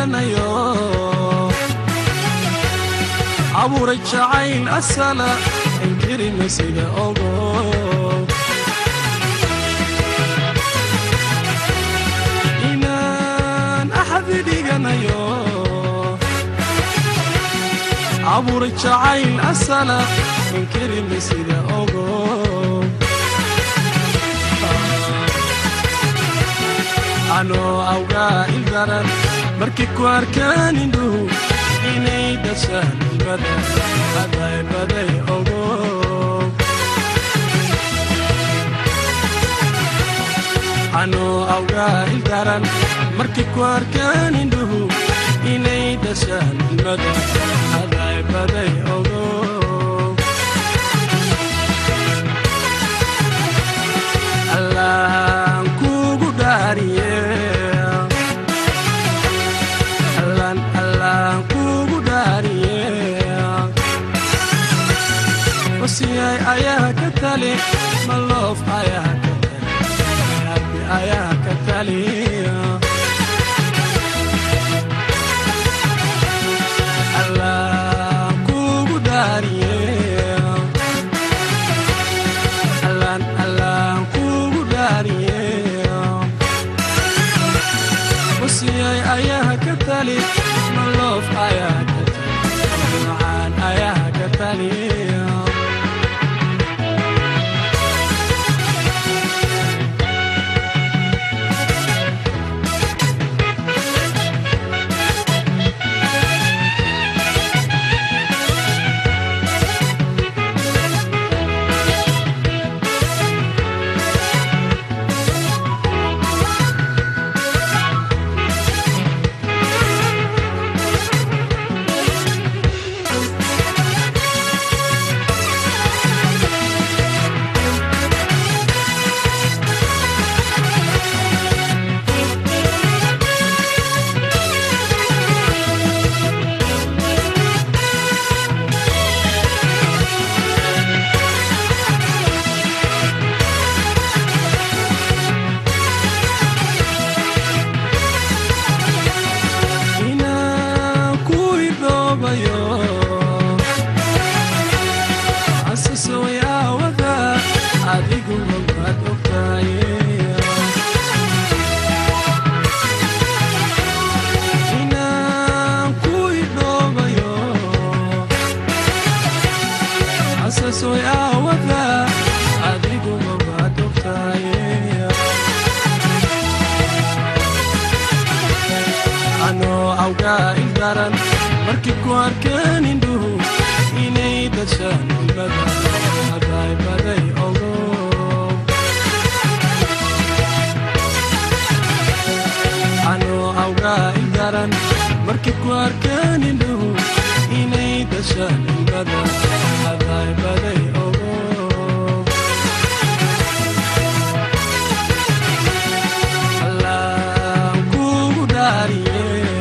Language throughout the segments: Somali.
dhiganayo abuuray jacayl asala inkirina sida ogo inaan axadi dhiganayo abuuray jacayl asala inkirina sida ogo ano awga ildaran markii ku arkaan indhuhu inay dhashaan ilmada haday baday ogo ano awga ildaran markii ku arkaan indhuhu inay dhashaan ilmada haday baday ogo Allah kugu dhaariye وسياي أيها كتالي ملوف أيها كتالي أيها كتالي الله كوبو داري الله كوبو داري وسياي أيها كتالي ملوف أيها كتالي معان أيها كتالي markii ku arkaan indhuhu inay dhashaan ilmada haday baday ogo ano awga ildaran markii ku arkaan indhuhu inay dhashaan ilmada haday baday ogo Allah kugu dhaariye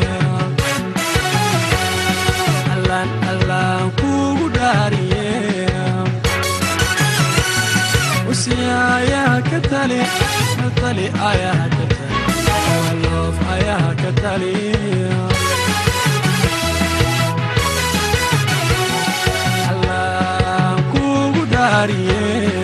وسيايا كتالي كتالي آيا كتالي واللوف آيا كتالي الله كوغو داري